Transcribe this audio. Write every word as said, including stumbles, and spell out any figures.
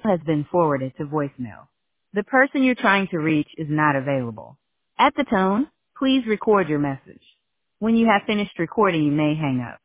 has been forwarded to voicemail. The person you're trying to reach is not available. At the tone, please record your message. When you have finished recording, you may hang up.